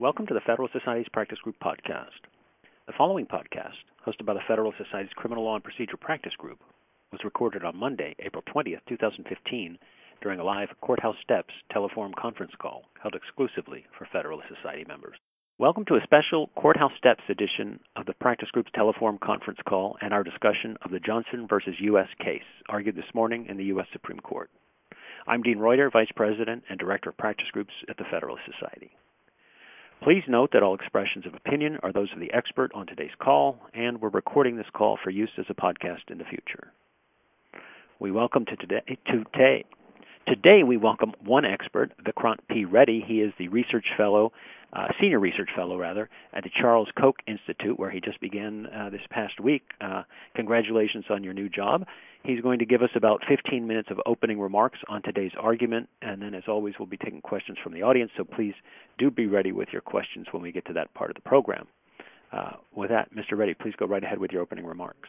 Welcome to the Federal Society's Practice Group podcast. The following podcast, hosted by the Federal Society's Criminal Law and Procedure Practice Group, was recorded on Monday, April 20th, 2015, during a live Courthouse Steps telephone conference call held exclusively for Federal Society members. Welcome to a special Courthouse Steps edition of the Practice Group's telephone conference call and our discussion of the Johnson v. U.S. case, argued this morning in the U.S. Supreme Court. I'm Dean Reuter, Vice President and Director of Practice Groups at the Federal Society. Please note that all expressions of opinion are those of the expert on today's call, and we're recording this call for use as a podcast in the future. We welcome Today we welcome one expert, Vikrant P. Reddy. He is the Senior Research Fellow at the Charles Koch Institute, where he just began this past week. Congratulations on your new job. He's going to give us about 15 minutes of opening remarks on today's argument, and then, as always, we'll be taking questions from the audience, so please do be ready with your questions when we get to that part of the program. With that, Mr. Reddy, please go right ahead with your opening remarks.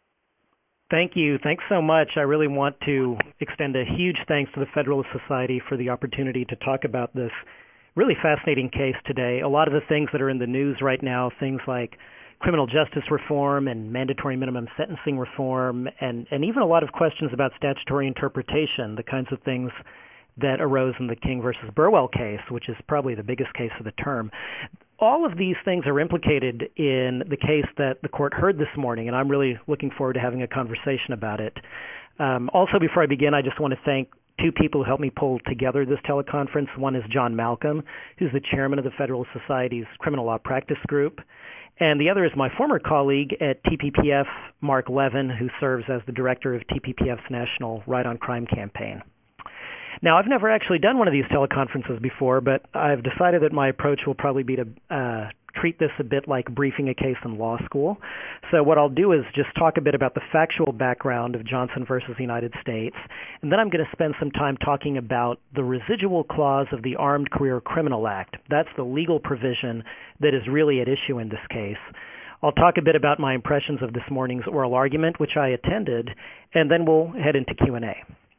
Thank you. Thanks so much. I really want to extend a huge thanks to the Federalist Society for the opportunity to talk about this really fascinating case today. A lot of the things that are in the news right now, things like criminal justice reform and mandatory minimum sentencing reform, and even a lot of questions about statutory interpretation, the kinds of things that arose in the King versus Burwell case, which is probably the biggest case of the term. All of these things are implicated in the case that the court heard this morning, and I'm really looking forward to having a conversation about it. Also, before I begin, I just want to thank two people who helped me pull together this teleconference. One is John Malcolm, who's the chairman of the Federal Society's Criminal Law Practice Group, and the other is my former colleague at TPPF, Mark Levin, who serves as the director of TPPF's National Right on Crime campaign. Now, I've never actually done one of these teleconferences before, but I've decided that my approach will probably be to treat this a bit like briefing a case in law school. So what I'll do is just talk a bit about the factual background of Johnson versus the United States, and then I'm going to spend some time talking about the residual clause of the Armed Career Criminal Act. That's the legal provision that is really at issue in this case. I'll talk a bit about my impressions of this morning's oral argument, which I attended, and then we'll head into Q&A.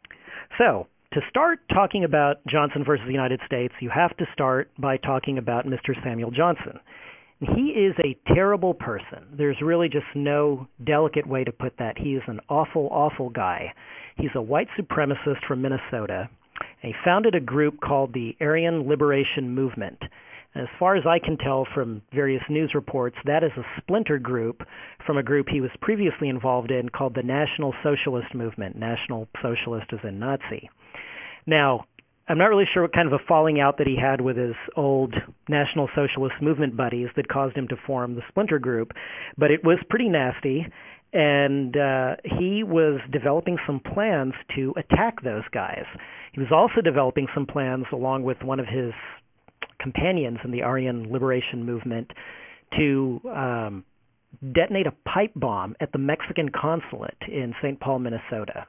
So, to start talking about Johnson versus the United States, you have to start by talking about Mr. Samuel Johnson. He is a terrible person. There's really just no delicate way to put that. He is an awful, awful guy. He's a white supremacist from Minnesota. And he founded a group called the Aryan Liberation Movement. And as far as I can tell from various news reports, that is a splinter group from a group he was previously involved in called the National Socialist Movement. National Socialist as in Nazi. Now, I'm not really sure what kind of a falling out that he had with his old National Socialist Movement buddies that caused him to form the splinter group, but it was pretty nasty, and he was developing some plans to attack those guys. He was also developing some plans, along with one of his companions in the Aryan Liberation Movement, to detonate a pipe bomb at the Mexican consulate in St. Paul, Minnesota.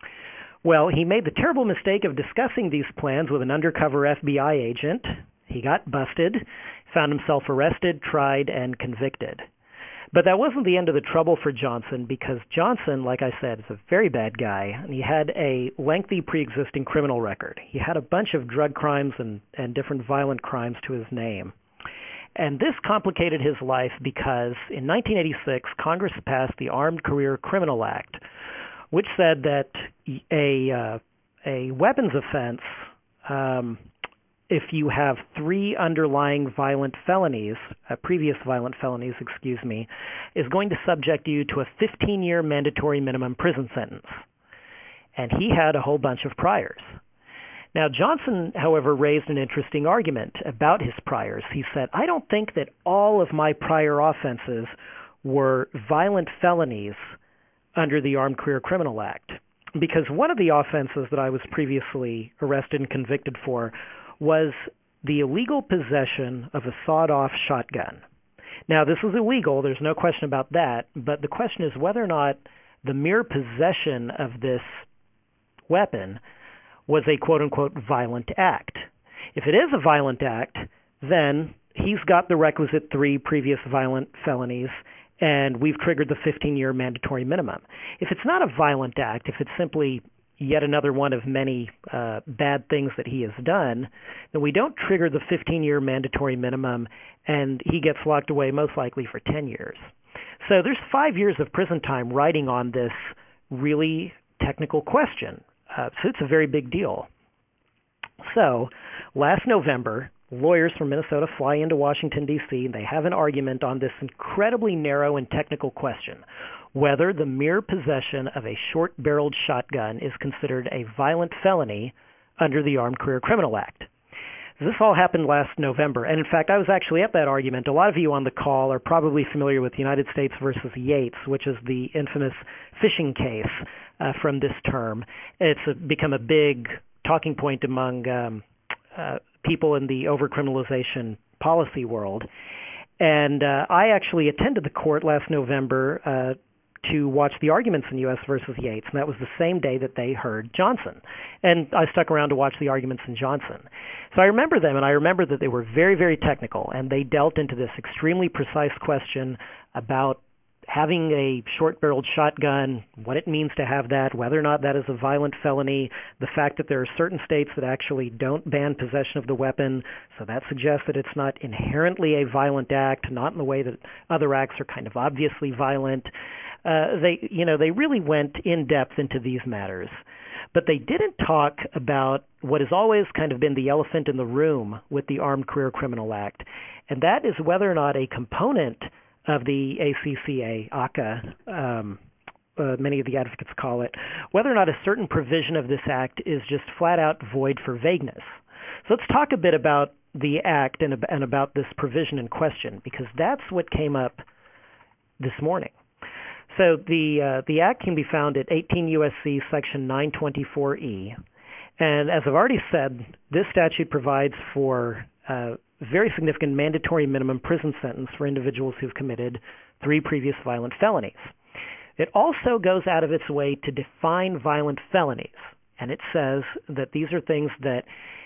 Well, he made the terrible mistake of discussing these plans with an undercover FBI agent. He got busted, found himself arrested, tried, and convicted. But that wasn't the end of the trouble for Johnson, because Johnson, like I said, is a very bad guy, and he had a lengthy pre-existing criminal record. He had a bunch of drug crimes and different violent crimes to his name. And this complicated his life because in 1986, Congress passed the Armed Career Criminal Act, which said that a weapons offense, if you have three underlying violent felonies, previous violent felonies, is going to subject you to a 15-year mandatory minimum prison sentence. And he had a whole bunch of priors. Now, Johnson, however, raised an interesting argument about his priors. He said, I don't think that all of my prior offenses were violent felonies under the Armed Career Criminal Act, because one of the offenses that I was previously arrested and convicted for was the illegal possession of a sawed-off shotgun. Now, this was illegal, there's no question about that, but the question is whether or not the mere possession of this weapon was a quote-unquote violent act. If it is a violent act, then he's got the requisite three previous violent felonies, and we've triggered the 15-year mandatory minimum. If it's not a violent act, if it's simply yet another one of many bad things that he has done, then we don't trigger the 15-year mandatory minimum, and he gets locked away most likely for 10 years. So there's 5 years of prison time riding on this really technical question. So it's a very big deal. So last November, lawyers from Minnesota fly into Washington, D.C., and they have an argument on this incredibly narrow and technical question: whether the mere possession of a short-barreled shotgun is considered a violent felony under the Armed Career Criminal Act. This all happened last November, and in fact, I was actually at that argument. A lot of you on the call are probably familiar with United States versus Yates, which is the infamous phishing case from this term. It's become a big talking point among people in the overcriminalization policy world. And I actually attended the court last November to watch the arguments in U.S. versus Yates, and that was the same day that they heard Johnson. And I stuck around to watch the arguments in Johnson. So I remember them, and I remember that they were very, very technical, and they dealt into this extremely precise question about having a short-barreled shotgun, what it means to have that, whether or not that is a violent felony, the fact that there are certain states that actually don't ban possession of the weapon, so that suggests that it's not inherently a violent act, not in the way that other acts are kind of obviously violent. They really went in depth into these matters. But they didn't talk about what has always kind of been the elephant in the room with the Armed Career Criminal Act, and that is whether or not a component of the ACCA, many of the advocates call it, whether or not a certain provision of this act is just flat out void for vagueness. So let's talk a bit about the act and about this provision in question, because that's what came up this morning. So the act can be found at 18 U.S.C. Section 924E. And as I've already said, this statute provides for a very significant mandatory minimum prison sentence for individuals who've committed 3 previous violent felonies. It also goes out of its way to define violent felonies. And it says that these are things that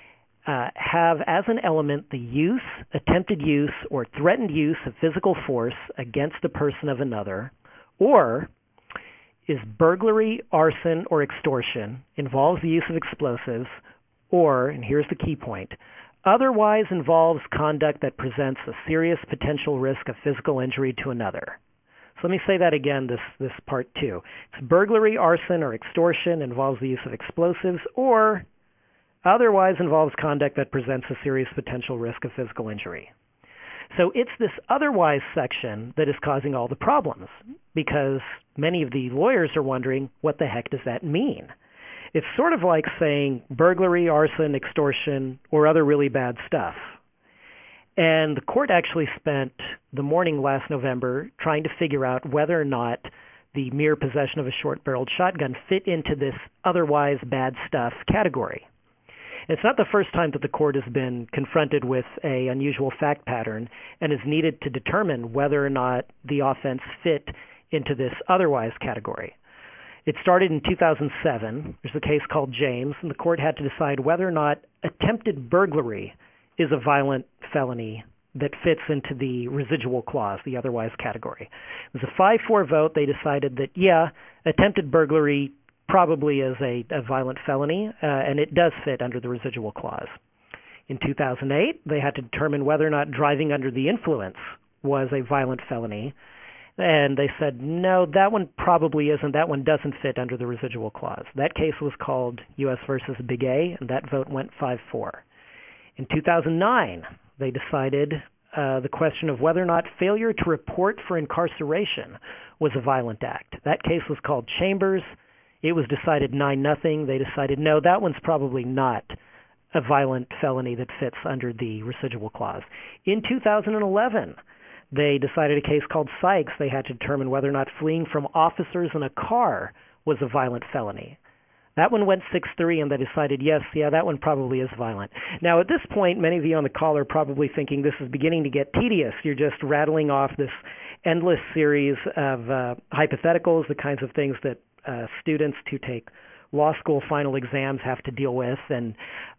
have as an element the use, attempted use, or threatened use of physical force against the person of another, or is burglary, arson, or extortion, involves the use of explosives, or, and here's the key point, otherwise involves conduct that presents a serious potential risk of physical injury to another. So let me say that again, this part 2. It's burglary, arson, or extortion, involves the use of explosives, or otherwise involves conduct that presents a serious potential risk of physical injury. So it's this otherwise section that is causing all the problems, because many of the lawyers are wondering, what the heck does that mean? It's sort of like saying burglary, arson, extortion, or other really bad stuff. And the court actually spent the morning last November trying to figure out whether or not the mere possession of a short-barreled shotgun fit into this otherwise bad stuff category. It's not the first time that the court has been confronted with an unusual fact pattern and is needed to determine whether or not the offense fit into this otherwise category. It started in 2007. There's a case called James, and the court had to decide whether or not attempted burglary is a violent felony that fits into the residual clause, the otherwise category. It was a 5-4 vote. They decided that, yeah, attempted burglary probably is a violent felony, and it does fit under the residual clause. In 2008, they had to determine whether or not driving under the influence was a violent felony, and they said, no, that one probably isn't. That one doesn't fit under the residual clause. That case was called U.S. versus Big A, and that vote went 5-4. In 2009, they decided the question of whether or not failure to report for incarceration was a violent act. That case was called Chambers. It was decided 9-0. They decided, no, that one's probably not a violent felony that fits under the residual clause. In 2011, they decided a case called Sykes. They had to determine whether or not fleeing from officers in a car was a violent felony. That one went 6-3, and they decided, yes, yeah, that one probably is violent. Now, at this point, many of you on the call are probably thinking this is beginning to get tedious. You're just rattling off this endless series of hypotheticals, the kinds of things that students who take law school final exams have to deal with, and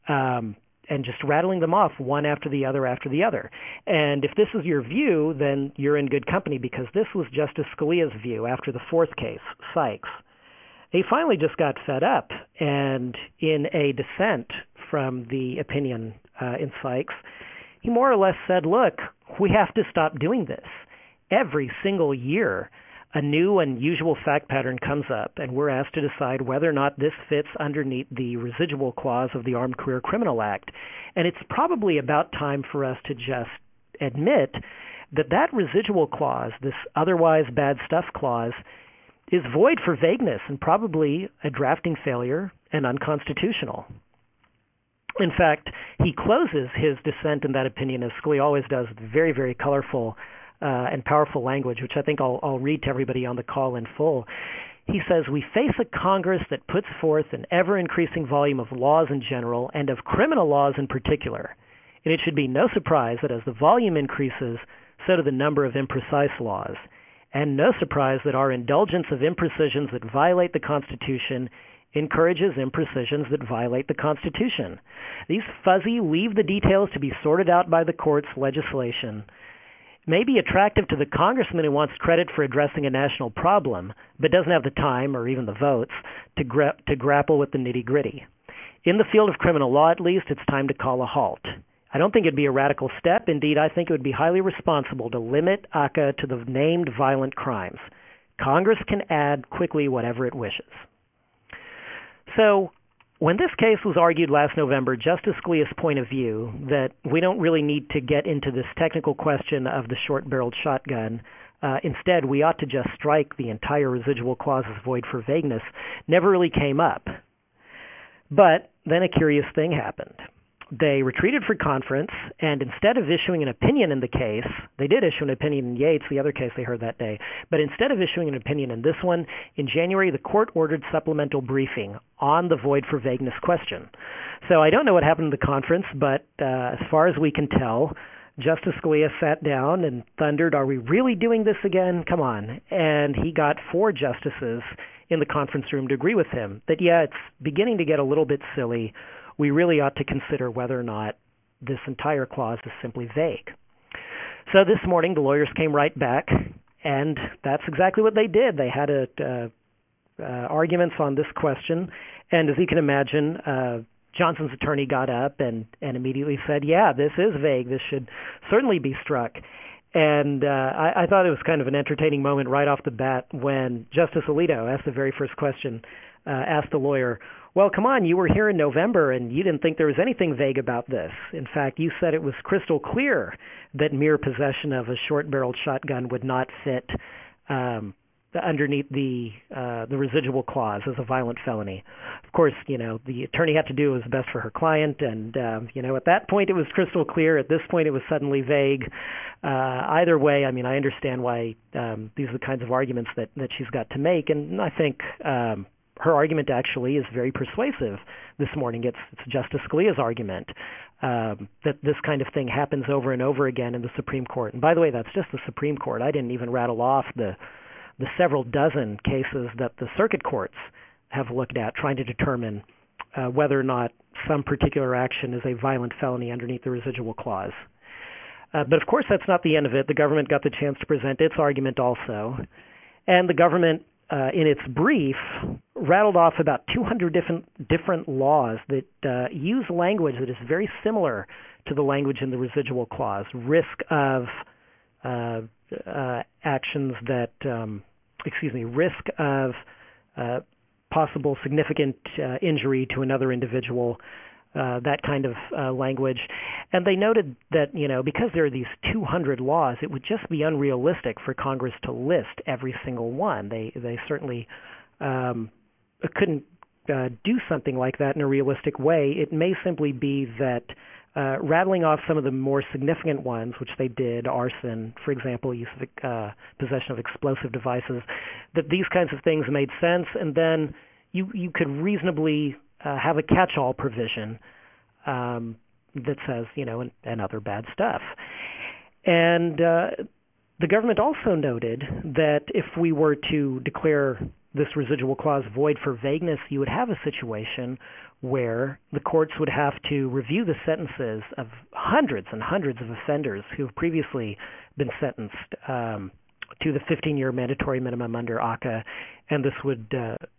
just rattling them off one after the other after the other. And if this is your view, then you're in good company, because this was Justice Scalia's view after the 4th case, Sykes. he finally just got fed up, and in a dissent from the opinion in Sykes, he more or less said, look, we have to stop doing this. Every single year, a new unusual fact pattern comes up, and we're asked to decide whether or not this fits underneath the residual clause of the Armed Career Criminal Act. And it's probably about time for us to just admit that that residual clause, this otherwise bad stuff clause, is void for vagueness and probably a drafting failure and unconstitutional. In fact, he closes his dissent in that opinion, as Scalia always does, with very, very colorful and powerful language, which I think I'll read to everybody on the call in full. He says, we face a Congress that puts forth an ever-increasing volume of laws in general and of criminal laws in particular. And it should be no surprise that as the volume increases, so do the number of imprecise laws. And no surprise that our indulgence of imprecisions that violate the Constitution encourages imprecisions that violate the Constitution. These fuzzy, leave the details to be sorted out by the courts legislation may be attractive to the congressman who wants credit for addressing a national problem, but doesn't have the time or even the votes to grapple with the nitty-gritty. In the field of criminal law, at least, it's time to call a halt. I don't think it'd be a radical step. Indeed, I think it would be highly responsible to limit ACCA to the named violent crimes. Congress can add quickly whatever it wishes. So, when this case was argued last November, Justice Scalia's point of view that we don't really need to get into this technical question of the short-barreled shotgun, instead we ought to just strike the entire residual clause as void for vagueness, never really came up. But then a curious thing happened. They retreated for conference, and instead of issuing an opinion in the case, they did issue an opinion in Yates, the other case they heard that day, but instead of issuing an opinion in this one, in January the court ordered supplemental briefing on the void for vagueness question. So I don't know what happened in the conference, but as far as we can tell, Justice Scalia sat down and thundered, are we really doing this again? Come on. And he got 4 justices in the conference room to agree with him that, yeah, it's beginning to get a little bit silly. We really ought to consider whether or not this entire clause is simply vague. So this morning, the lawyers came right back, and that's exactly what they did. They had arguments on this question, and as you can imagine, Johnson's attorney got up and immediately said, yeah, this is vague. This should certainly be struck. And I thought it was kind of an entertaining moment right off the bat when Justice Alito asked the very first question, asked the lawyer, well, come on, you were here in November and you didn't think there was anything vague about this. In fact, you said it was crystal clear that mere possession of a short-barreled shotgun would not fit underneath the residual clause as a violent felony. Of course, the attorney had to do what was best for her client, and, at that point it was crystal clear. At this point it was suddenly vague. Either way, I mean, I understand why these are the kinds of arguments that she's got to make, and I think her argument actually is very persuasive this morning. It's Justice Scalia's argument that this kind of thing happens over and over again in the Supreme Court. And by the way, that's just the Supreme Court. I didn't even rattle off the several dozen cases that the circuit courts have looked at trying to determine whether or not some particular action is a violent felony underneath the residual clause. But of course, that's not the end of it. The government got the chance to present its argument also. And the government, in its brief, rattled off about 200 different laws that use language that is very similar to the language in the residual clause. Risk of actions that, risk of possible significant injury to another individual, that kind of language. And they noted that, because there are these 200 laws, it would just be unrealistic for Congress to list every single one. They certainly couldn't do something like that in a realistic way. It may simply be that rattling off some of the more significant ones, which they did, arson, for example, use of possession of explosive devices, that these kinds of things made sense, and then you could reasonably have a catch-all provision that says, and other bad stuff. And the government also noted that if we were to declare this residual clause void for vagueness, you would have a situation where the courts would have to review the sentences of hundreds and hundreds of offenders who have previously been sentenced to the 15-year mandatory minimum under ACCA, and this would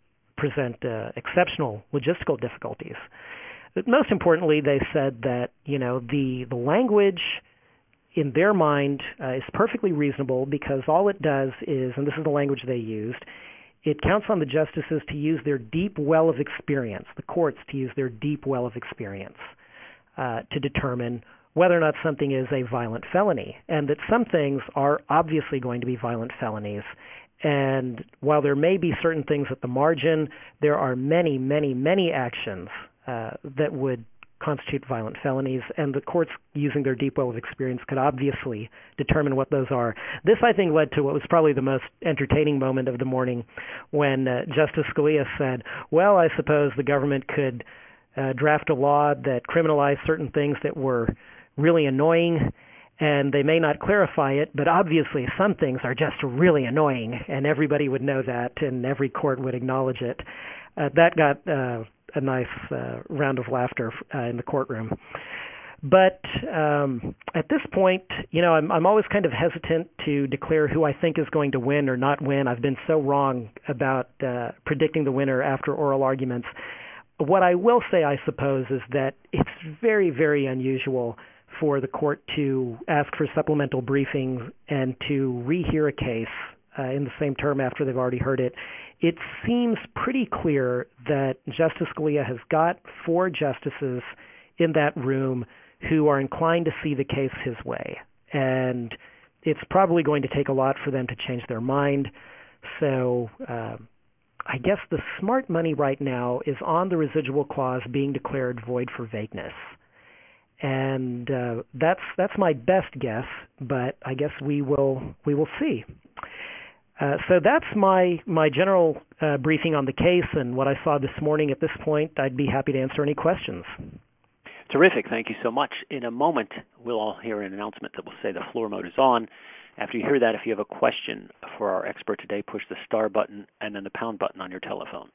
present exceptional logistical difficulties. But most importantly, they said that the language in their mind is perfectly reasonable because all it does is, and this is the language they used, it counts on the justices to use their deep well of experience, the courts to use their deep well of experience to determine whether or not something is a violent felony, and that some things are obviously going to be violent felonies. And while there may be certain things at the margin, there are many, many, many actions that would constitute violent felonies, and the courts, using their deep well of experience, could obviously determine what those are. This, I think, led to what was probably the most entertaining moment of the morning when Justice Scalia said, well, I suppose the government could draft a law that criminalized certain things that were really annoying, and they may not clarify it, but obviously some things are just really annoying, and everybody would know that, and every court would acknowledge it. That got a nice round of laughter in the courtroom. But at this point, I'm always kind of hesitant to declare who I think is going to win or not win. I've been so wrong about predicting the winner after oral arguments. What I will say, I suppose, is that it's very, very unusual for the court to ask for supplemental briefings and to rehear a case in the same term after they've already heard it. It seems pretty clear that Justice Scalia has got 4 justices in that room who are inclined to see the case his way. And it's probably going to take a lot for them to change their mind. So I guess the smart money right now is on the residual clause being declared void for vagueness. And that's my best guess, but I guess we will see. So that's my general briefing on the case and what I saw this morning. At this point, I'd be happy to answer any questions. Terrific. Thank you so much. In a moment, we'll all hear an announcement that will say the floor mode is on. After you hear that, if you have a question for our expert today, push the star button and then the pound button on your telephone.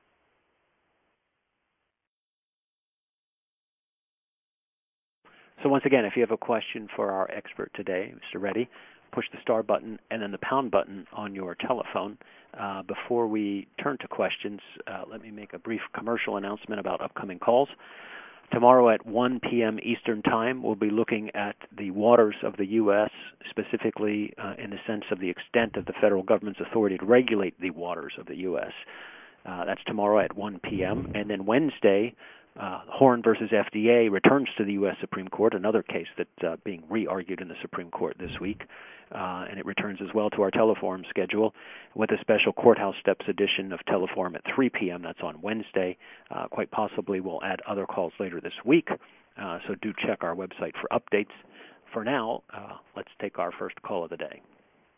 So once again, if you have a question for our expert today, Mr. Reddy, push the star button and then the pound button on your telephone. Before we turn to questions, let me make a brief commercial announcement about upcoming calls. Tomorrow at 1 p.m. Eastern Time, we'll be looking at the waters of the U.S., specifically in the sense of the extent of the federal government's authority to regulate the waters of the U.S. That's tomorrow at 1 p.m. And then Wednesday, Horn versus FDA returns to the U.S. Supreme Court, another case that's being re-argued in the Supreme Court this week, and it returns as well to our Teleforum schedule with a special Courthouse Steps edition of Teleforum at 3 p.m. That's on Wednesday. Quite possibly we'll add other calls later this week, so do check our website for updates. For now, let's take our first call of the day.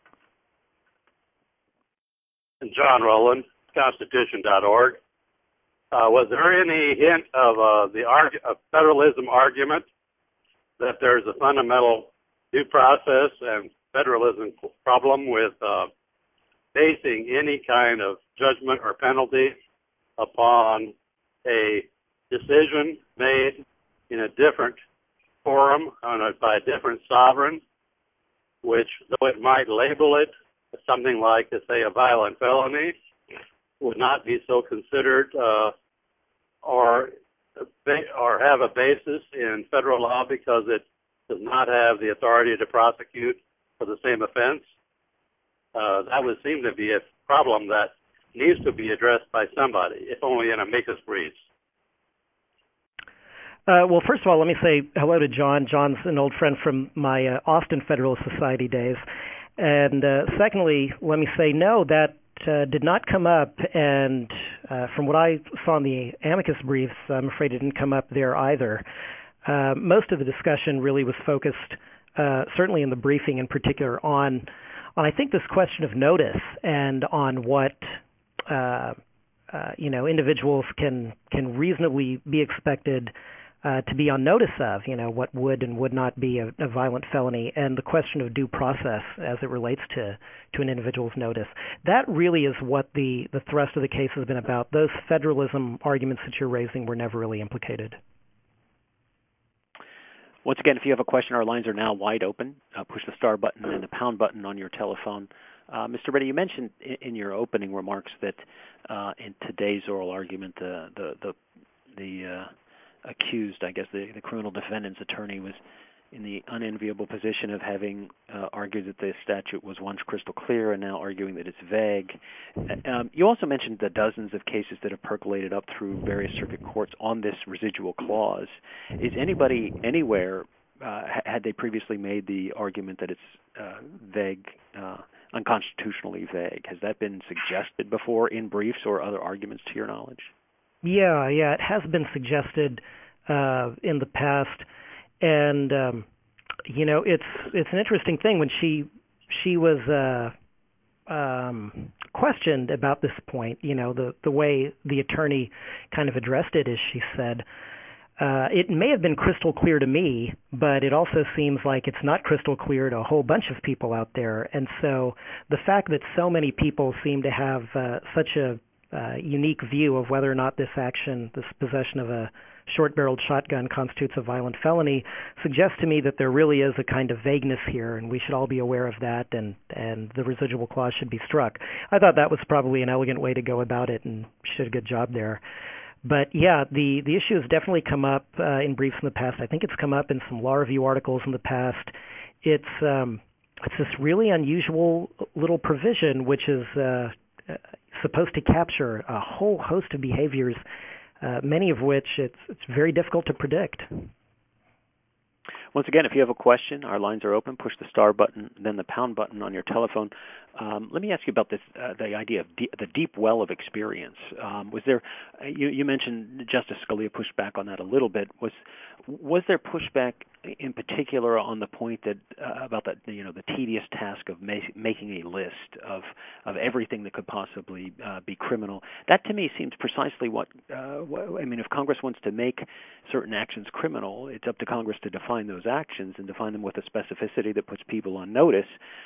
John Rowland, Constitution.org. Was there any hint of the federalism argument that there's a fundamental due process and federalism problem with basing any kind of judgment or penalty upon a decision made in a different forum by a different sovereign, which, though it might label it something like, say, a violent felony, would not be so considered or have a basis in federal law because it does not have the authority to prosecute for the same offense. That would seem to be a problem that needs to be addressed by somebody, if only in amicus briefs. Well, first of all, let me say hello to John. John's an old friend from my Austin Federalist Society days. And secondly, let me say no, that did not come up, and from what I saw in the amicus briefs, I'm afraid it didn't come up there either. Most of the discussion really was focused, certainly in the briefing in particular, on I think this question of notice and on what individuals can reasonably be expected to be on notice of, what would and would not be a violent felony, and the question of due process as it relates to an individual's notice. That really is what the thrust of the case has been about. Those federalism arguments that you're raising were never really implicated. Once again, if you have a question, our lines are now wide open. Push the star button and the pound button on your telephone. Mr. Reddy, you mentioned in your opening remarks that in today's oral argument, the accused, I guess the criminal defendant's attorney, was in the unenviable position of having argued that the statute was once crystal clear and now arguing that it's vague. You also mentioned the dozens of cases that have percolated up through various circuit courts on this residual clause. Is anybody anywhere, had they previously made the argument that it's vague, unconstitutionally vague? Has that been suggested before in briefs or other arguments to your knowledge? Yeah, it has been suggested in the past. And it's an interesting thing. When she was questioned about this point, the way the attorney kind of addressed it is, she said, it may have been crystal clear to me, but it also seems like it's not crystal clear to a whole bunch of people out there. And so the fact that so many people seem to have such a unique view of whether or not this action, this possession of a short-barreled shotgun, constitutes a violent felony, suggests to me that there really is a kind of vagueness here, and we should all be aware of that, and the residual clause should be struck. I thought that was probably an elegant way to go about it, and she did a good job there. But yeah, the issue has definitely come up in briefs in the past. I think it's come up in some law review articles in the past. It's this really unusual little provision which is supposed to capture a whole host of behaviors, many of which it's very difficult to predict. Once again, if you have a question, our lines are open. Push the star button, then the pound button on your telephone. Let me ask you about this, the idea of the deep well of experience. Was there? You mentioned Justice Scalia pushed back on that a little bit. Was there pushback in particular on the point that about the tedious task of making a list of everything that could possibly be criminal? That to me seems precisely what I mean. If Congress wants to make certain actions criminal, it's up to Congress to define those actions and define them with a specificity that puts people on notice.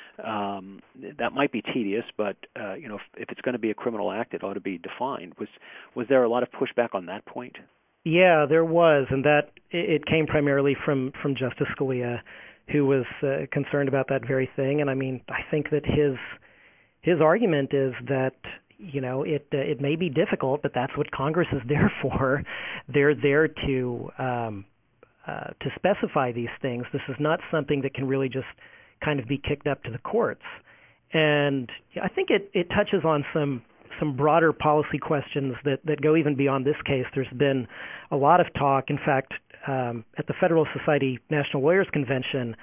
That might be tedious, but if it's going to be a criminal act, it ought to be defined. Was there a lot of pushback on that point? Yeah, there was, and that it came primarily from Justice Scalia, who was concerned about that very thing. And I mean, I think that his argument is that it may be difficult, but that's what Congress is there for. They're there to specify these things. This is not something that can really just kind of be kicked up to the courts. And I think it touches on some broader policy questions that go even beyond this case. There's been a lot of talk. In fact, at the Federal Society National Lawyers Convention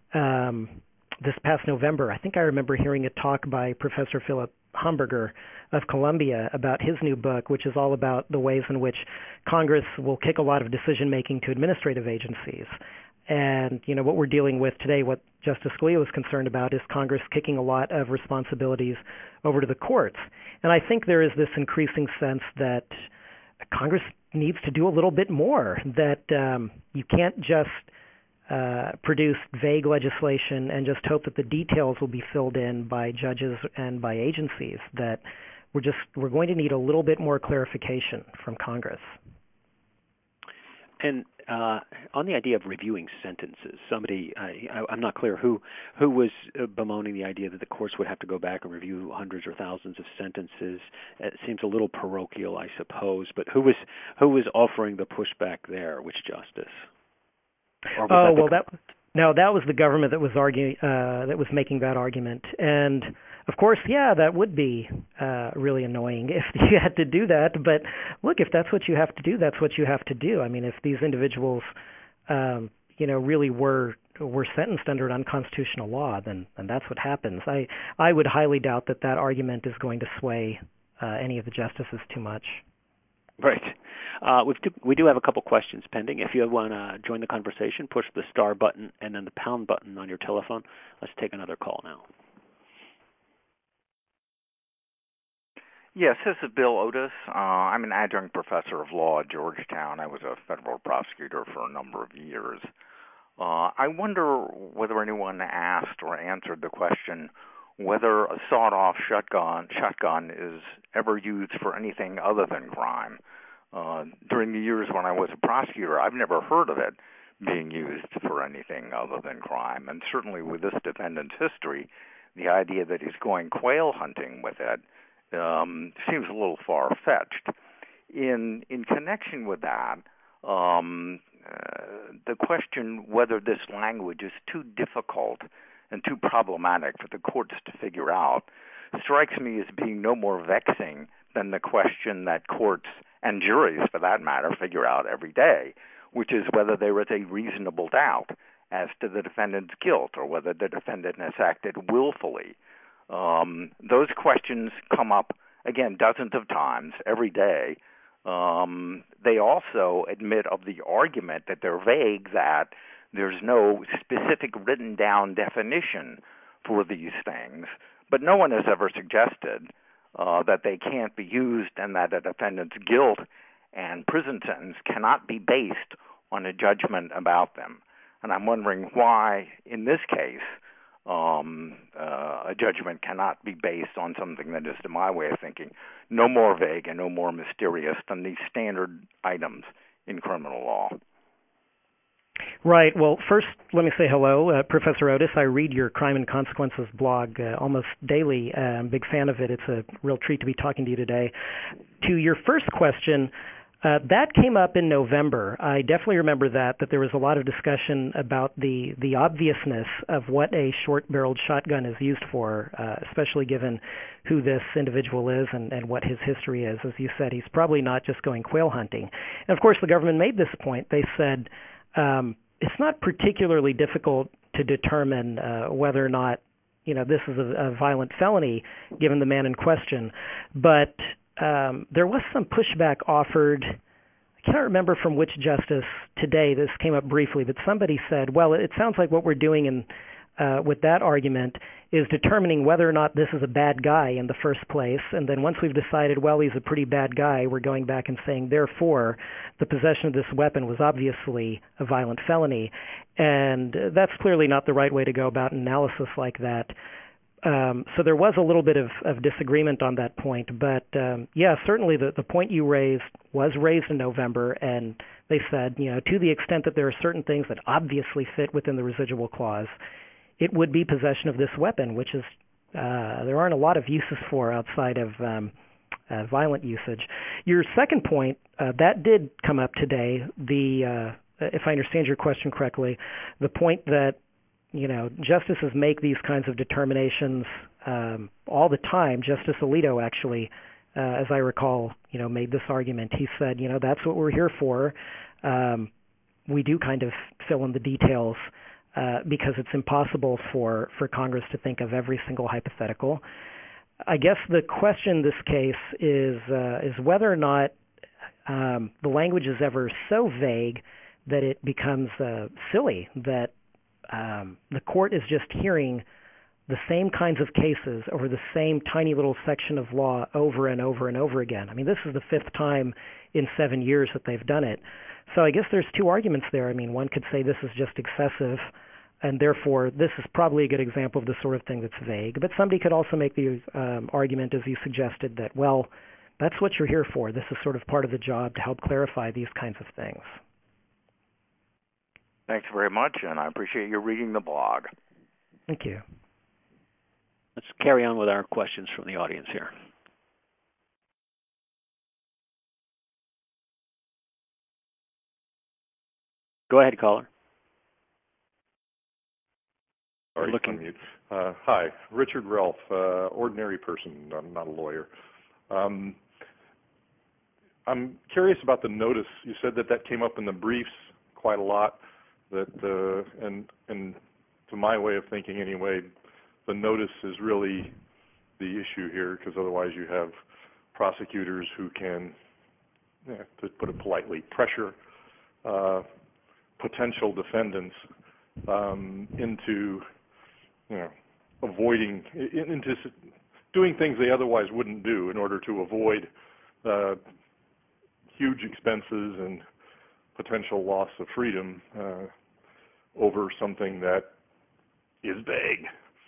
this past November, I think I remember hearing a talk by Professor Philip Homburger of Columbia about his new book, which is all about the ways in which Congress will kick a lot of decision-making to administrative agencies. And, what we're dealing with today, what Justice Scalia was concerned about, is Congress kicking a lot of responsibilities over to the courts. And I think there is this increasing sense that Congress needs to do a little bit more, that you can't just produce vague legislation and just hope that the details will be filled in by judges and by agencies, that we're going to need a little bit more clarification from Congress. And on the idea of reviewing sentences, I'm not clear who was bemoaning the idea that the courts would have to go back and review hundreds or thousands of sentences. It seems a little parochial, I suppose, but who was offering the pushback there? Which justice? That was the government that was arguing, that was making that argument. And of course, that would be really annoying if you had to do that. But look, if that's what you have to do, that's what you have to do. I mean, if these individuals, really were sentenced under an unconstitutional law, then that's what happens. I would highly doubt that argument is going to sway any of the justices too much. Right. We do have a couple questions pending. If you want to join the conversation, push the star button and then the pound button on your telephone. Let's take another call now. Yes, this is Bill Otis. I'm an adjunct professor of law at Georgetown. I was a federal prosecutor for a number of years. I wonder whether anyone asked or answered the question whether a sawed-off shotgun is ever used for anything other than crime. During the years when I was a prosecutor, I've never heard of it being used for anything other than crime. And certainly with this defendant's history, the idea that he's going quail hunting with it seems a little far-fetched. In connection with that, the question whether this language is too difficult and too problematic for the courts to figure out strikes me as being no more vexing than the question that courts and juries, for that matter, figure out every day, which is whether there is a reasonable doubt as to the defendant's guilt or whether the defendant has acted willfully. Those questions come up, again, dozens of times every day. They also admit of the argument that they're vague, that there's no specific written down definition for these things, but no one has ever suggested that they can't be used and that a defendant's guilt and prison sentence cannot be based on a judgment about them. And I'm wondering why, in this case, a judgment cannot be based on something that is, to my way of thinking, no more vague and no more mysterious than these standard items in criminal law. Right. Well, first, let me say hello, Professor Otis. I read your Crime and Consequences blog almost daily. I'm a big fan of it. It's a real treat to be talking to you today. To your first question, that came up in November. I definitely remember that there was a lot of discussion about the obviousness of what a short-barreled shotgun is used for, especially given who this individual is and what his history is. As you said, he's probably not just going quail hunting. And, of course, the government made this point. They said it's not particularly difficult to determine whether or not, this is a violent felony, given the man in question. But there was some pushback offered. I cannot remember from which justice today. This came up briefly, but somebody said, well, it sounds like what we're doing with that argument is determining whether or not this is a bad guy in the first place. And then once we've decided, well, he's a pretty bad guy, we're going back and saying, therefore, the possession of this weapon was obviously a violent felony. And that's clearly not the right way to go about an analysis like that. So there was a little bit of disagreement on that point. But, yeah, certainly the point you raised was raised in November, and they said, to the extent that there are certain things that obviously fit within the residual clause, it would be possession of this weapon, which is there aren't a lot of uses for outside of violent usage. Your second point, that did come up today. If I understand your question correctly, the point that justices make these kinds of determinations all the time. Justice Alito actually, as I recall, made this argument. He said, that's what we're here for. We do kind of fill in the details because it's impossible for Congress to think of every single hypothetical. I guess the question in this case is whether or not the language is ever so vague that it becomes silly, that the court is just hearing the same kinds of cases over the same tiny little section of law over and over and over again. I mean, this is the fifth time in 7 years that they've done it. So I guess there's two arguments there. I mean, one could say this is just excessive, and therefore this is probably a good example of the sort of thing that's vague. But somebody could also make the argument, as you suggested, that, well, that's what you're here for. This is sort of part of the job to help clarify these kinds of things. Thanks very much, and I appreciate you reading the blog. Thank you. Let's carry on with our questions from the audience here. Go ahead, caller. Sorry, looking. Hi, Richard Ralph, ordinary person. I'm not a lawyer. I'm curious about the notice. You said that came up in the briefs quite a lot. That and to my way of thinking anyway, the notice is really the issue here, because otherwise you have prosecutors who can, to put it politely, pressure potential defendants into avoiding, into doing things they otherwise wouldn't do in order to avoid huge expenses and potential loss of freedom over something that is vague.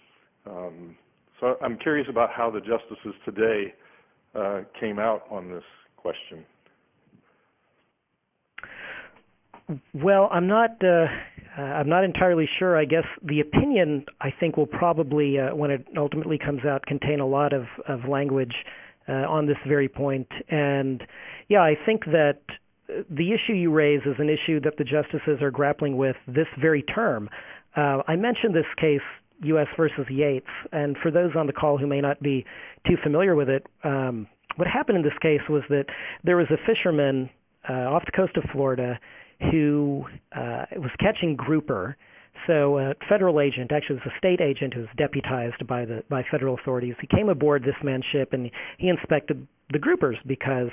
So I'm curious about how the justices today came out on this question. Well, I'm not I'm not entirely sure. I guess the opinion, I think, will probably, when it ultimately comes out, contain a lot of language on this very point. And, yeah, I think that the issue you raise is an issue that the justices are grappling with this very term. I mentioned this case, U.S. versus Yates, and for those on the call who may not be too familiar with it, what happened in this case was that there was a fisherman off the coast of Florida who was catching grouper. So a federal agent, actually it was a state agent who was deputized by federal authorities. He came aboard this man's ship and he inspected the groupers because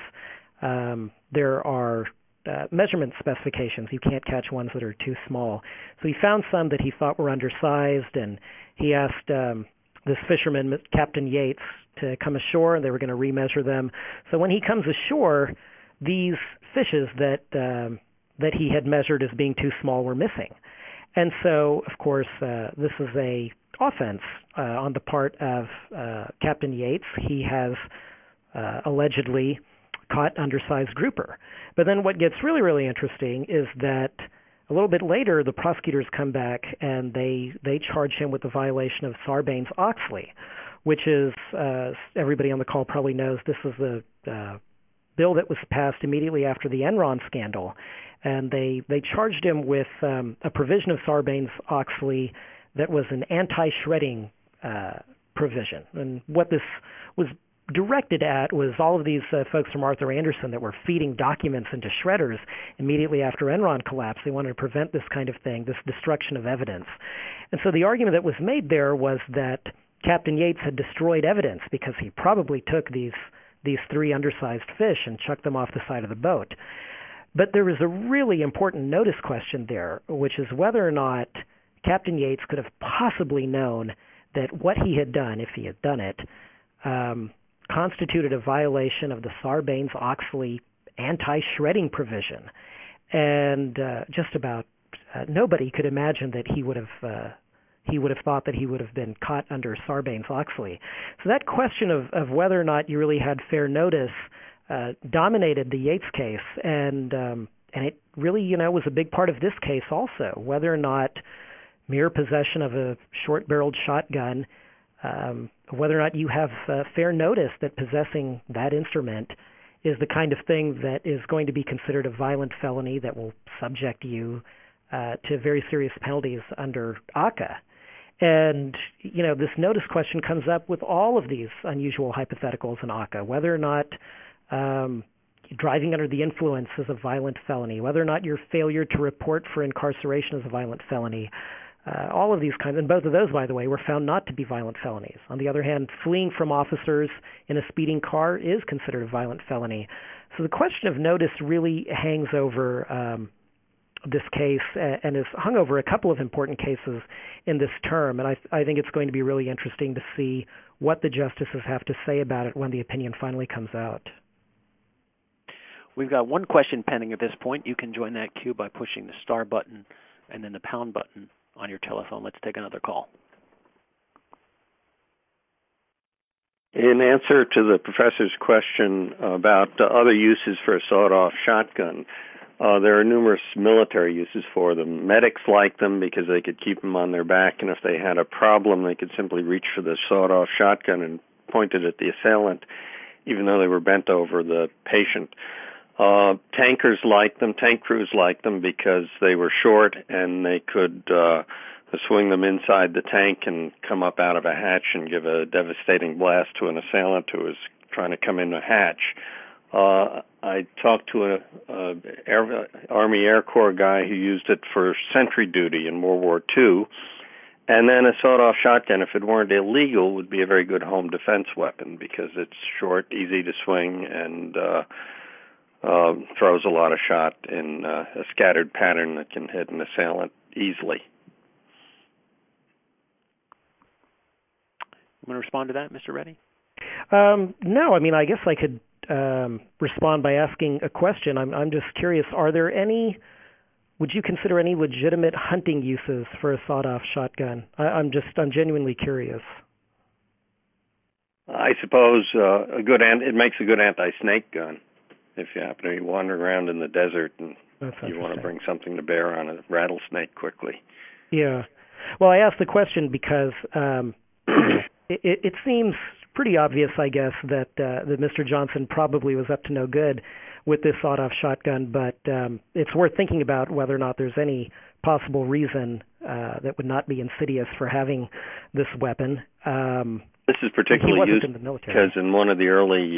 there are measurement specifications. You can't catch ones that are too small. So he found some that he thought were undersized, and he asked this fisherman, Captain Yates, to come ashore, and they were going to remeasure them. So when he comes ashore, these fishes that he had measured as being too small were missing. And so, of course, this is a offense on the part of Captain Yates. He has allegedly caught undersized grouper. But then what gets really, really interesting is that a little bit later, the prosecutors come back and they charge him with the violation of Sarbanes-Oxley, which is, everybody on the call probably knows, this is the bill that was passed immediately after the Enron scandal. And they charged him with a provision of Sarbanes-Oxley that was an anti-shredding provision. And what this was directed at was all of these folks from Arthur Andersen that were feeding documents into shredders immediately after Enron collapsed. They wanted to prevent this kind of thing, this destruction of evidence. And so the argument that was made there was that Captain Yates had destroyed evidence because he probably took these three undersized fish and chucked them off the side of the boat. But there was a really important notice question there, which is whether or not Captain Yates could have possibly known that what he had done, if he had done it, constituted a violation of the Sarbanes-Oxley anti-shredding provision. And just about nobody could imagine that he would have thought that he would have been caught under Sarbanes-Oxley. So that question of whether or not you really had fair notice dominated the Yates case, and it really, was a big part of this case also, whether or not mere possession of a short-barreled shotgun, whether or not you have fair notice that possessing that instrument is the kind of thing that is going to be considered a violent felony that will subject you to very serious penalties under ACCA. And, this notice question comes up with all of these unusual hypotheticals in ACCA, whether or not driving under the influence is a violent felony, whether or not your failure to report for incarceration is a violent felony. All of these kinds, and both of those, by the way, were found not to be violent felonies. On the other hand, fleeing from officers in a speeding car is considered a violent felony. So the question of notice really hangs over this case and has hung over a couple of important cases in this term. And I think it's going to be really interesting to see what the justices have to say about it when the opinion finally comes out. We've got one question pending at this point. You can join that queue by pushing the star button and then the pound button on your telephone. Let's take another call. In answer to the professor's question about other uses for a sawed-off shotgun, there are numerous military uses for them. Medics like them because they could keep them on their back, and if they had a problem, they could simply reach for the sawed-off shotgun and point it at the assailant, even though they were bent over the patient. Tankers liked them, tank crews liked them because they were short and they could swing them inside the tank and come up out of a hatch and give a devastating blast to an assailant who was trying to come in a hatch. I talked to an Army Air Corps guy who used it for sentry duty in World War II. And then a sawed-off shotgun, if it weren't illegal, would be a very good home defense weapon because it's short, easy to swing, and throws a lot of shot in a scattered pattern that can hit an assailant easily. You want to respond to that, Mr. Reddy? No, I guess I could respond by asking a question. I'm just curious, would you consider any legitimate hunting uses for a sawed-off shotgun? I'm genuinely curious. I suppose it makes a good anti-snake gun if you happen to be wandering around in the desert and That's you want to bring something to bear on a rattlesnake quickly. Yeah. Well, I asked the question because it seems pretty obvious, I guess, that Mr. Johnson probably was up to no good with this sawed-off shotgun, but it's worth thinking about whether or not there's any possible reason that would not be insidious for having this weapon. This is particularly used because in one of the early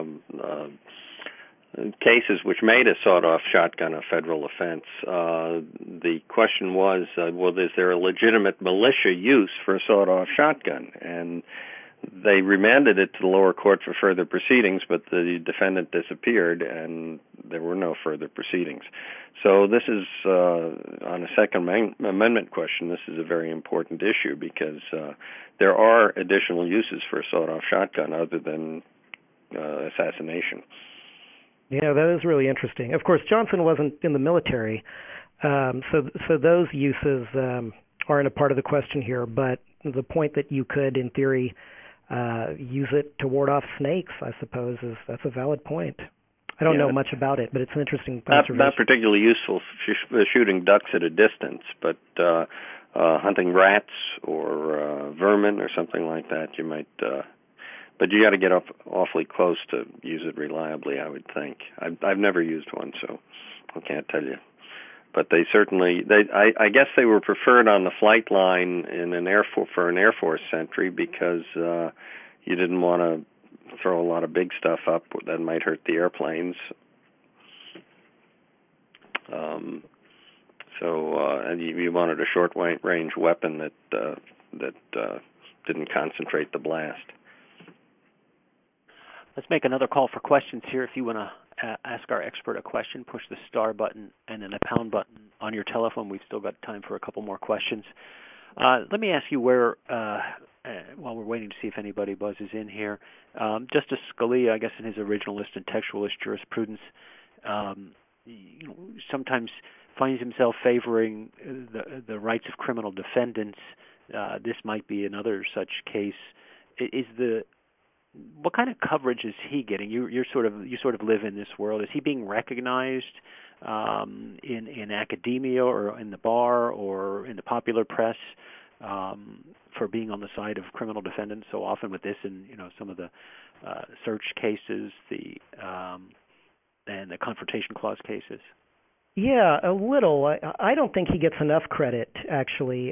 cases which made a sawed-off shotgun a federal offense, the question was, well, is there a legitimate militia use for a sawed-off shotgun? And they remanded it to the lower court for further proceedings, but the defendant disappeared, and there were no further proceedings. So this is, on a Second Amendment question, this is a very important issue because there are additional uses for a sawed-off shotgun other than assassination. Yeah, that is really interesting. Of course, Johnson wasn't in the military, so those uses aren't a part of the question here, but the point that you could, in theory, use it to ward off snakes, I suppose, that's a valid point. I don't know much about it, but it's an interesting observation. Not particularly useful shooting ducks at a distance, but hunting rats or vermin or something like that, you might. But you got to get up awfully close to use it reliably, I would think. I've never used one, so I can't tell you. But they certainly, I guess they were preferred on the flight line in for an Air Force sentry because you didn't want to throw a lot of big stuff up that might hurt the airplanes. And you wanted a short-range weapon that didn't concentrate the blast. Let's make another call for questions here. If you want to ask our expert a question, push the star button and then the pound button on your telephone. We've still got time for a couple more questions. Let me ask you where, while we're waiting to see if anybody buzzes in here, Justice Scalia, I guess in his originalist and textualist jurisprudence, sometimes finds himself favoring the rights of criminal defendants. This might be another such case. What kind of coverage is he getting? You sort of live in this world. Is he being recognized in academia or in the bar or in the popular press for being on the side of criminal defendants so often with this and some of the search cases, and the confrontation clause cases? Yeah, a little. I don't think he gets enough credit, actually.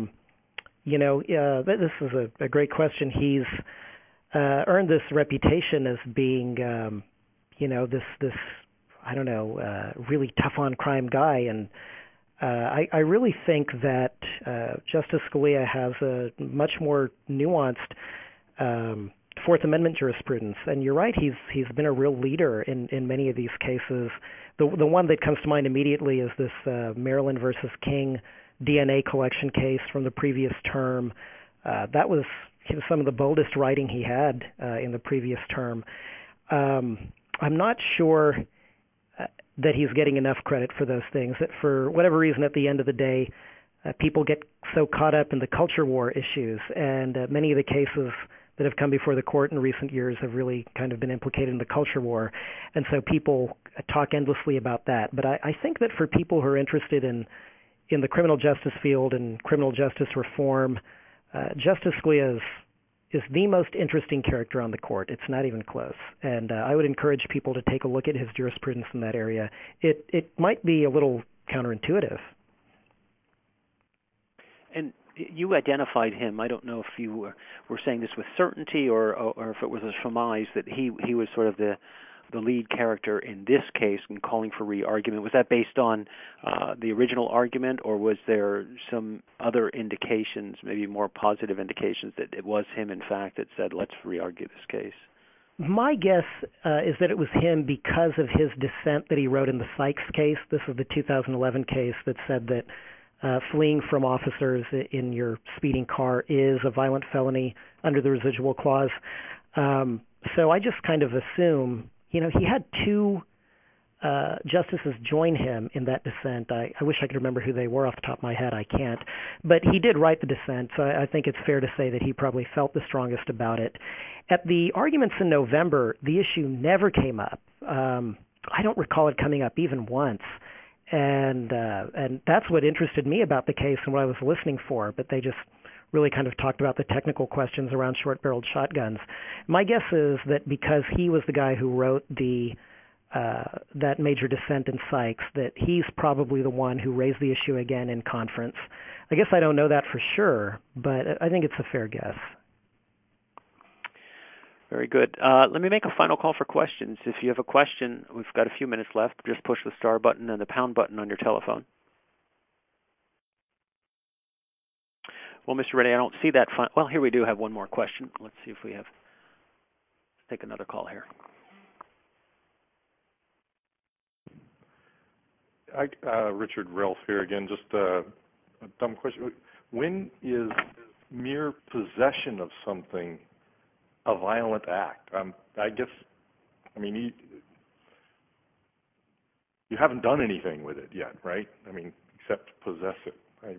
This is a great question. He's earned this reputation as being, this I don't know, really tough on crime guy, and I really think that Justice Scalia has a much more nuanced Fourth Amendment jurisprudence. And you're right, he's been a real leader in many of these cases. The one that comes to mind immediately is this Maryland versus King DNA collection case from the previous term. That was some of the boldest writing he had in the previous term. I'm not sure that he's getting enough credit for those things, that for whatever reason at the end of the day, people get so caught up in the culture war issues, and many of the cases that have come before the court in recent years have really kind of been implicated in the culture war, and so people talk endlessly about that. But I think that for people who are interested in the criminal justice field and criminal justice reform, Justice Scalia is the most interesting character on the court. It's not even close. And I would encourage people to take a look at his jurisprudence in that area. It might be a little counterintuitive. And you identified him. I don't know if you were saying this with certainty or if it was a surmise that he was sort of the lead character in this case and calling for re-argument. Was that based on the original argument, or was there some other indications, maybe more positive indications, that it was him, in fact, that said, let's re-argue this case? My guess is that it was him because of his dissent that he wrote in the Sykes case. This is the 2011 case that said that fleeing from officers in your speeding car is a violent felony under the residual clause. So I just kind of assume, he had two justices join him in that dissent. I wish I could remember who they were off the top of my head. I can't. But he did write the dissent, so I think it's fair to say that he probably felt the strongest about it. At the arguments in November, the issue never came up. I don't recall it coming up even once. and that's what interested me about the case and what I was listening for. But they just really kind of talked about the technical questions around short-barreled shotguns. My guess is that because he was the guy who wrote that major dissent in Sykes, that he's probably the one who raised the issue again in conference. I guess I don't know that for sure, but I think it's a fair guess. Very good. Let me make a final call for questions. If you have a question, we've got a few minutes left. Just push the star button and the pound button on your telephone. Well, Mr. Reddy, I don't see that. Well, here we do have one more question. Let's see if we have. Let's take another call here. Richard Ralph here again. Just a dumb question. When is mere possession of something a violent act? I guess, I mean, you haven't done anything with it yet, right? I mean, except possess it.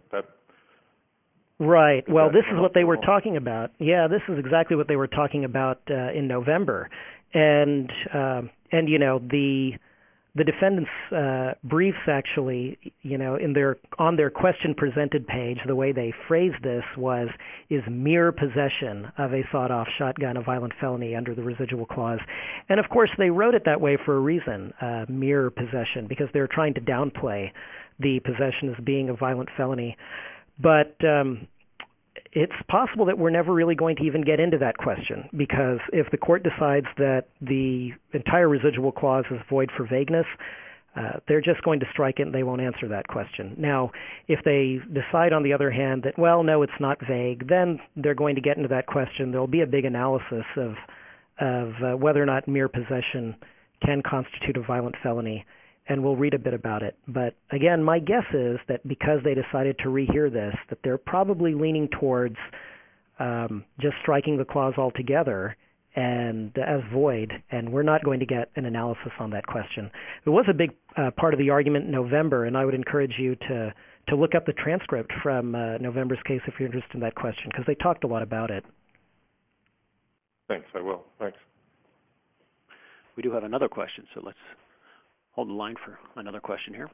Right. Well, this is what they were talking about. Yeah, this is exactly what they were talking about in November. And you know, the defendants' briefs actually, you know, on their question presented page, the way they phrased this is mere possession of a sawed-off shotgun a violent felony under the residual clause. And of course, they wrote it that way for a reason, mere possession, because they're trying to downplay the possession as being a violent felony. But it's possible that we're never really going to even get into that question, because if the court decides that the entire residual clause is void for vagueness, they're just going to strike it and they won't answer that question. Now, if they decide, on the other hand, that, well, no, it's not vague, then they're going to get into that question. There'll be a big analysis of whether or not mere possession can constitute a violent felony, and we'll read a bit about it. But again, my guess is that because they decided to rehear this, that they're probably leaning towards just striking the clause altogether and as void, and we're not going to get an analysis on that question. It was a big part of the argument in November, and I would encourage you to look up the transcript from November's case if you're interested in that question, because they talked a lot about it. Thanks, I will. Thanks. We do have another question, so let's hold the line for another question here.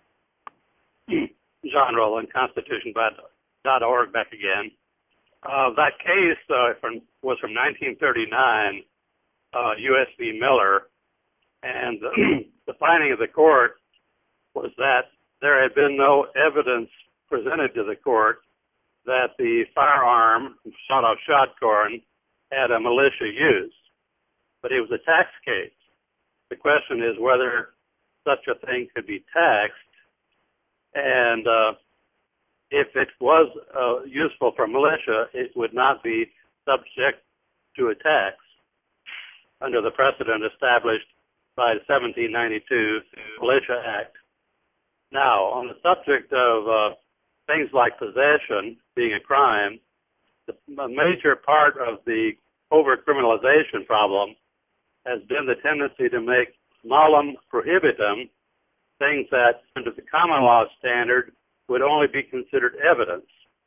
John Rowland, Constitution.org, back again. That case was from 1939, U.S. v. Miller, and the finding of the court was that there had been no evidence presented to the court that the firearm, sawed-off shotgun, had a militia use. But it was a tax case. The question is whether such a thing could be taxed, and if it was useful for militia, it would not be subject to a tax under the precedent established by the 1792 Militia Act. Now, on the subject of things like possession being a crime, the major part of the over-criminalization problem has been the tendency to make malum prohibitum, things that under the common law standard would only be considered evidence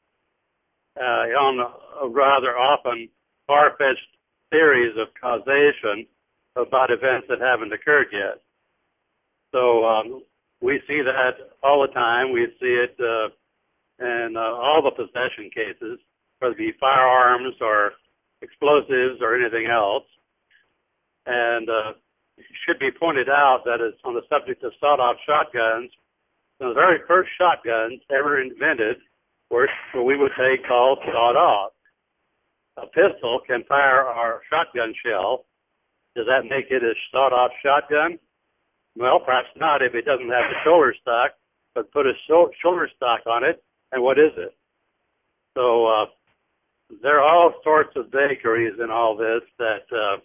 on rather often far-fetched theories of causation about events that haven't occurred yet. So we see that all the time. We see it in all the possession cases, whether it be firearms or explosives or anything else. And it should be pointed out that it's on the subject of sawed-off shotguns. The very first shotguns ever invented were what we would say called sawed-off. A pistol can fire our shotgun shell. Does that make it a sawed-off shotgun? Well, perhaps not if it doesn't have the shoulder stock, but put a shoulder stock on it, and what is it? So there are all sorts of vagaries in all this that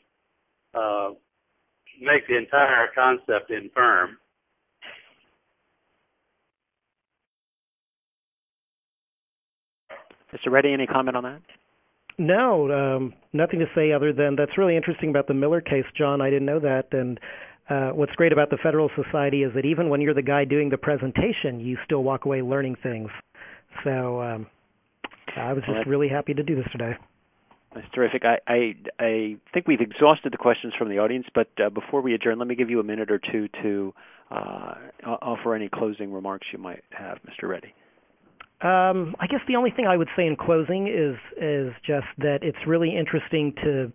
make the entire concept infirm. Mr. Reddy, any comment on that? No, nothing to say other than that's really interesting about the Miller case, John. I didn't know that. And what's great about the Federalist Society is that even when you're the guy doing the presentation, you still walk away learning things. So I was just really happy to do this today. That's terrific. I think we've exhausted the questions from the audience, but before we adjourn, let me give you a minute or two to offer any closing remarks you might have, Mr. Reddy. I guess the only thing I would say in closing is just that it's really interesting to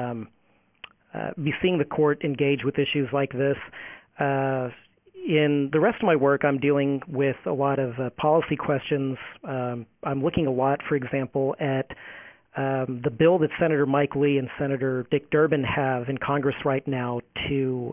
be seeing the court engage with issues like this. In the rest of my work, I'm dealing with a lot of policy questions. I'm looking a lot, for example, at the bill that Senator Mike Lee and Senator Dick Durbin have in Congress right now to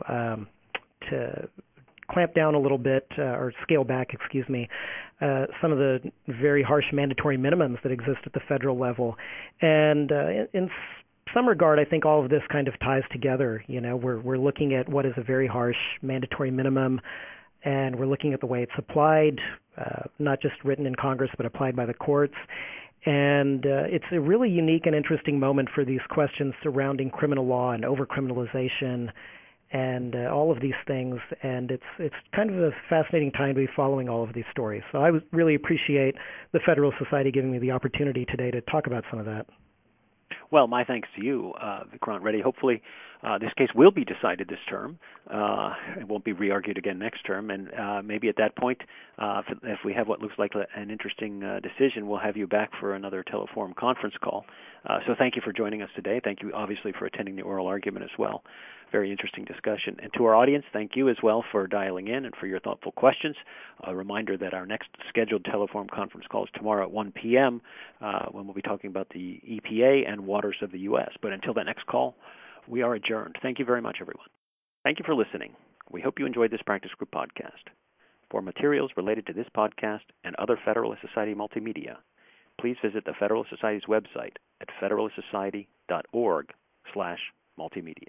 clamp down a little bit, or scale back, some of the very harsh mandatory minimums that exist at the federal level. And in some regard, I think all of this kind of ties together. You know, we're looking at what is a very harsh mandatory minimum, and we're looking at the way it's applied, not just written in Congress, but applied by the courts. And it's a really unique and interesting moment for these questions surrounding criminal law and overcriminalization and all of these things. And it's kind of a fascinating time to be following all of these stories. So I would really appreciate the Federalist Society giving me the opportunity today to talk about some of that. Well, my thanks to you, Vikrant Reddy. Hopefully this case will be decided this term. It won't be re-argued again next term, and maybe at that point, if we have what looks like an interesting decision, we'll have you back for another Teleforum conference call. So thank you for joining us today. Thank you, obviously, for attending the oral argument as well. Very interesting discussion. And to our audience, thank you as well for dialing in and for your thoughtful questions. A reminder that our next scheduled Teleforum conference call is tomorrow at 1 p.m. When we'll be talking about the EPA and waters of the U.S. But until that next call, we are adjourned. Thank you very much, everyone. Thank you for listening. We hope you enjoyed this Practice Group podcast. For materials related to this podcast and other Federalist Society multimedia, please visit the Federalist Society's website at federalistsociety.org/multimedia.